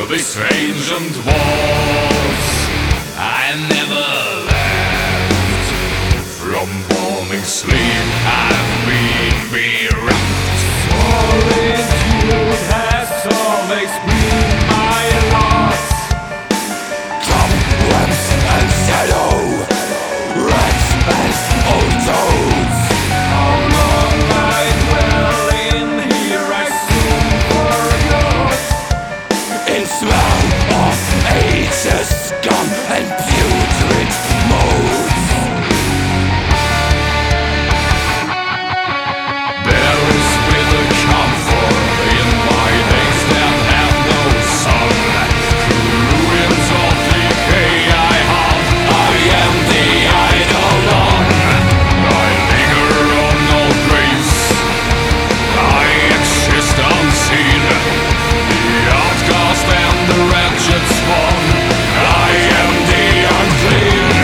these ancient walls. I never left from morning sleep. I've been bereft. Solitude has always been my loss. Cobwebs and shadow, restless old toads. How long I dwell in here I soon forgot. In smell of ages scum and putrid modes. There is bitter comfort in my days that have no sun. Through ruins of decay I hunt. I am the eidolon. I linger on old graves. I exist unseen. The outcast and the wretched spawn. I am the unclean.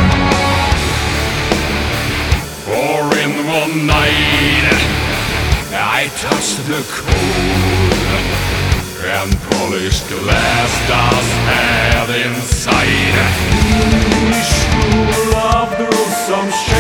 For in one night I touched the cold and polished glass dust had inside. Wish to love through some